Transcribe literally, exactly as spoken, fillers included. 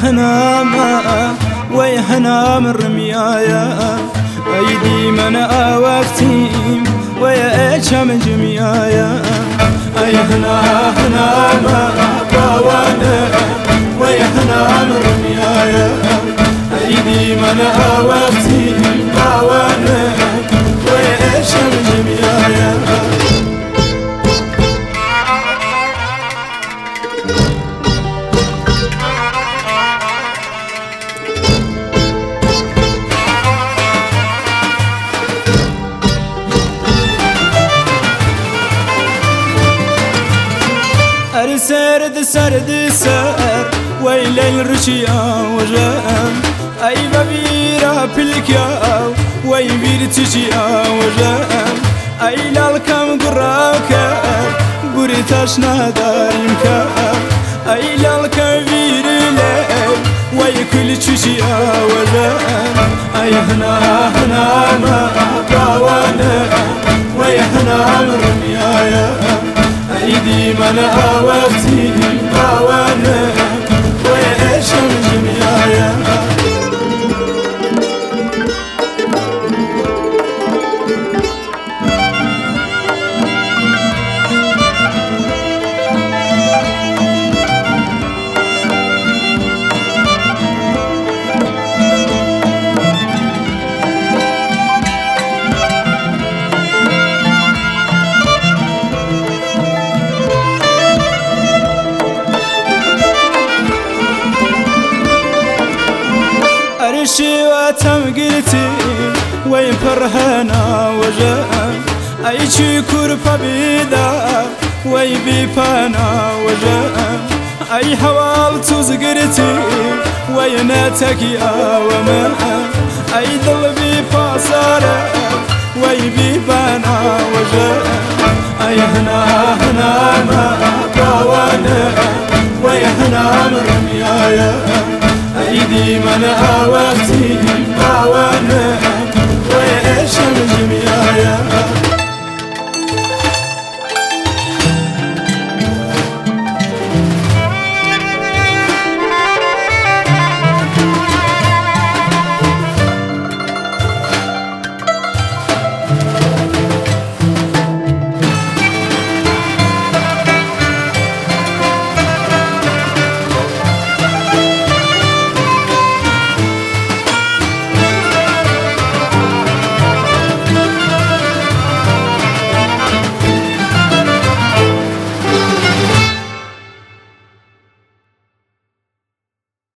هنا ما ويهنا من رميايا أيدي من أوقتي ويا أجم جميايا أي هنا هنا ما باوانا ويهنا من رميايا أيدي من أوقتي باوانا ويا أجم جميايا سرد سرد سر ويلي الرشيا وجام أي ببيرا بلكيا ويبير تجيا وجام أي لالكم قراكا قريتاش نادار يمكا أي لالكم بيرلي ويكل تجيا وجام أي هنا هنا ما باوانا ويهنا مرميايا أيدي من أوقتي باوانا ويأشم جميايا أرشي واتم قلتي وين فرهنا وجاء أي شي كرفة بيدا وي بيبانا وجاء أي حوال تزقرتي ويناتك يا وما أي ضلبي فاصارة وي بيبانا وجاء أي هنا هنا ما باوانا ويهنا مرميايا أيدي من أوقتي باوانا